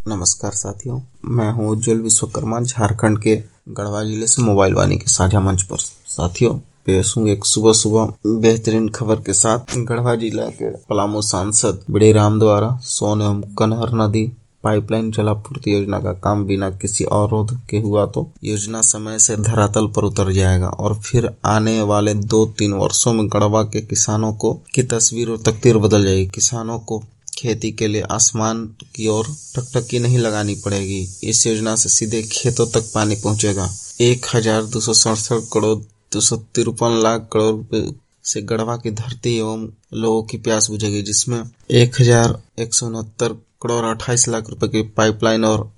नमस्कार साथियों, मैं हूं उज्जवल विश्वकर्मा, झारखंड के गढ़वा जिले से मोबाइल वाणी के साझा मंच पर। साथियों, पेश हूं एक सुबह सुबह बेहतरीन खबर के साथ। गढ़वा जिला के पलामू सांसद बड़े राम द्वारा सोन एवं कनहर नदी पाइपलाइन जलापूर्ति योजना का काम बिना किसी अवरोध के हुआ तो योजना समय से धरातल पर उतर जाएगा और फिर आने वाले 2-3 वर्षों में गढ़वा के किसानों को की तस्वीर और तकदीर बदल जाएगी। किसानों को खेती के लिए आसमान की ओर टकटकी नहीं लगानी पड़ेगी। इस योजना से सीधे खेतों तक पानी पहुंचेगा। 1267 करोड़ 253 लाख करोड़ रुपए से गढ़वा की धरती एवं लोगों की प्यास बुझेगी, जिसमें 1169 करोड़ 28 लाख रुपए की पाइपलाइन और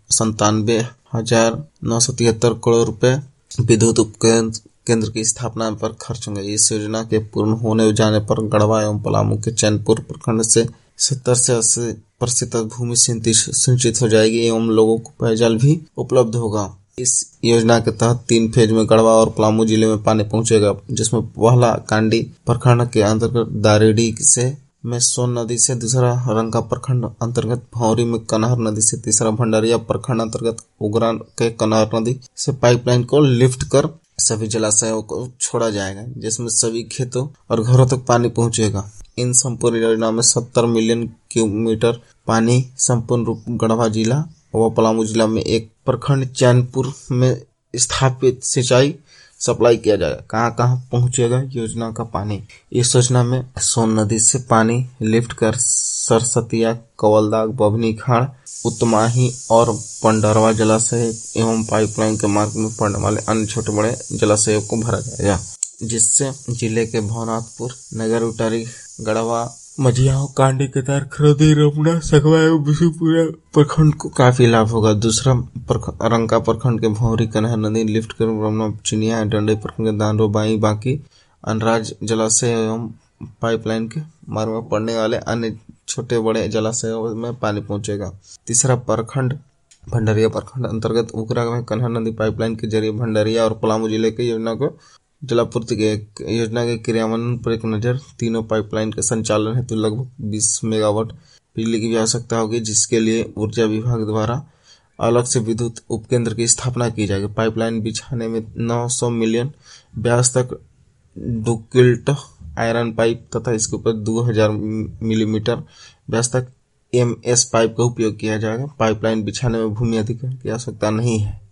97,973 करोड़ रुपए विद्युत उपकेंद्र केंद्र की स्थापना पर खर्च होंगे। इस योजना के पूर्ण होने जाने पर गढ़वा एवं पलामू के चैनपुर प्रखंड से 70 से 80% भूमि सिंचित हो जाएगी एवं लोगों को पेयजल भी उपलब्ध होगा। इस योजना के तहत 3 फेज में गढ़वा और पलामू जिले में पानी पहुंचेगा, जिसमें पहला कांडी प्रखंड के अंतर्गत दारेडी में सोन नदी से, दूसरा रंका प्रखंड अंतर्गत भौरी में कनहर नदी से, तीसरा भंडारिया प्रखंड अंतर्गत उगरा के कनहर नदी से पाइपलाइन को लिफ्ट कर सभी जलाशयों को छोड़ा जाएगा, जिसमें सभी खेतों और घरों तक पानी पहुंचेगा। इन संपूर्ण योजना में 70 मिलियन क्यूब मीटर पानी संपूर्ण रूप गढ़वा जिला व पलामू जिला में एक प्रखंड चैनपुर में स्थापित सिंचाई सप्लाई किया जाएगा। कहां पहुंचेगा योजना का पानी? इस योजना में सोन नदी से पानी लिफ्ट कर सरसतिया, कवलदाग, बभनी खाड़, उत्तमाही और पंडरवा जलाशय एवं पाइपलाइन के मार्ग में पड़ने वाले अन्य छोटे बड़े जलाशयों को भरा जाएगा, जिससे जिले के भवनाथपुर, नगर उटारी, गढ़वा, मझियाओं, कांडी, केदार, खरौदी, रमना, सकवा एवं बिशुपुरा प्रखंड को काफी लाभ होगा। दूसरा रंका प्रखंड के भौरी कनहर नदी लिफ्ट कर रमना, चिनिया, डंडे प्रखंड के दानरो, बाई, बाकी अनराज जलाशय एवं पाइपलाइन के मार्ग में पड़ने वाले अन्य छोटे बड़े जलाशयों में पानी पहुंचेगा। तीसरा प्रखंड भंडारिया प्रखंड अंतर्गत उगरा में कनहर नदी पाइपलाइन के जरिए भंडारिया और पलामू जिले की योजना को जलापूर्ति के योजना के क्रियान्वयन पर एक नजर। तीनों पाइपलाइन के संचालन हेतु लगभग 20 मेगावाट बिजली की आवश्यकता होगी, जिसके लिए ऊर्जा विभाग द्वारा अलग से विद्युत उपकेंद्र की स्थापना की जाएगी। पाइपलाइन बिछाने में 900 मिलियन व्यास तक डुक्टिल आयरन पाइप तथा इसके ऊपर 2000 मिलीमीटर व्यास तक MS पाइप का उपयोग किया जाएगा। पाइपलाइन बिछाने में भूमि अधिग्रहण की आवश्यकता नहीं है।